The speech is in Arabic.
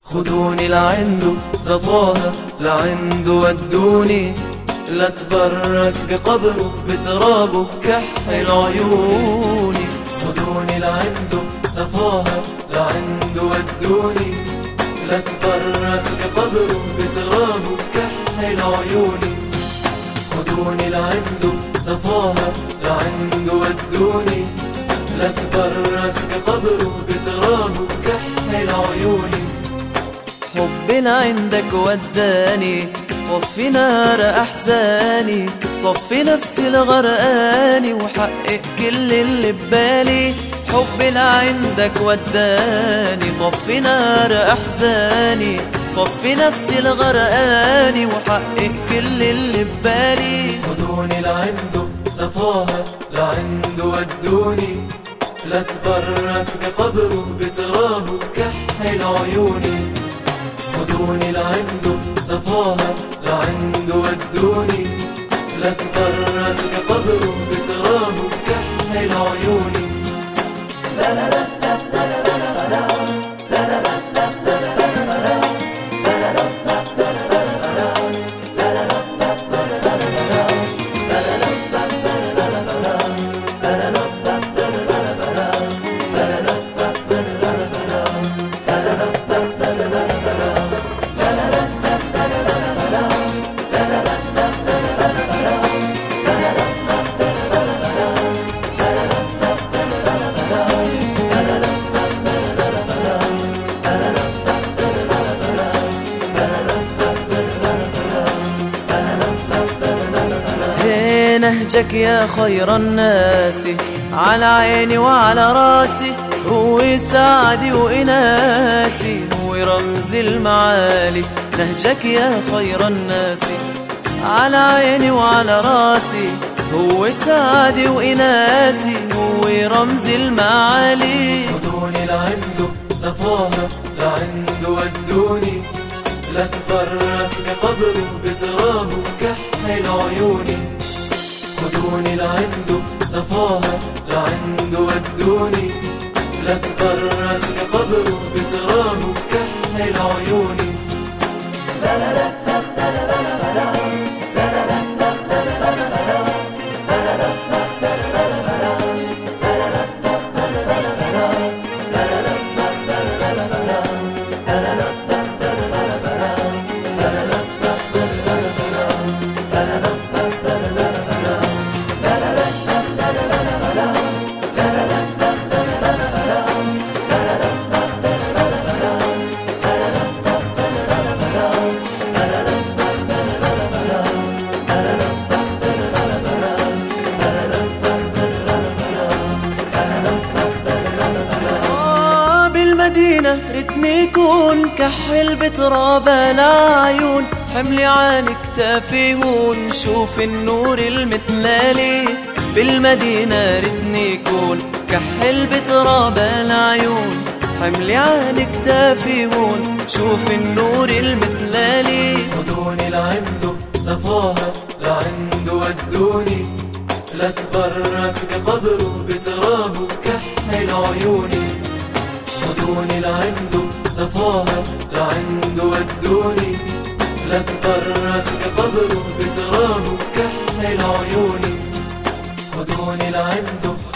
خدوني لعنده لطه لعنده ودوني، لاتبرك بقبره بترابه بكحل عيوني. خدوني لعنده لطه لعنده ودوني، لاتبرك بقبره بترابه بكحل عيوني. خدوني لعنده لطه لعنده ودوني، لاتبرك بقبره بترابه بكحل عيوني. حب عندك وداني طفي نار أحزاني، صفي نفسي الغرقاني وحقق كل اللي ببالي. حب عندك وداني طفي نار أحزاني، صفي نفسي الغرقاني وحقق كل اللي ببالي. خدوني لعنده لطه لعنده ودوني، لاتبرك بقبره بترابه بكحل عيوني. خدوني لعنده لطه لعنده ودوني، لاتبرك بقبره بترابه بكحل عيوني. لا لا لا لا لا لا لا لا نهجك يا خير الناس على عيني وعلى راسي، هو سعدي وإناسي، هو رمز المعالي. نهجك يا خير الناس على عيني وعلى راسي، هو سعدي وإناسي، هو رمز المعالي. خدوني لعنده لطه لعنده ودوني، لاتبرك بقبره بترابه بكحل عيوني. خدوني لعنده لطه لعنده ودوني، لاتبرك بقبره بترابه بكحل عيوني. لا لا لا لا لا لا لا بالمدينة رتمي يكون كحل بتراب العيون، حملي عن كتافي هون شوف النور المتلالي. بالمدينة رتمي يكون كحل بتراب العيون، حملي عن كتافي هون شوف النور المتلالي. خدوني لعنده لطه لعنده ودوني، لاتبرك بقبره بترابه بكحل عيوني. خدوني لعنده لطه لعنده ودوني، لاتبرك بقبره بترابه بكحل عيوني. خدوني لعنده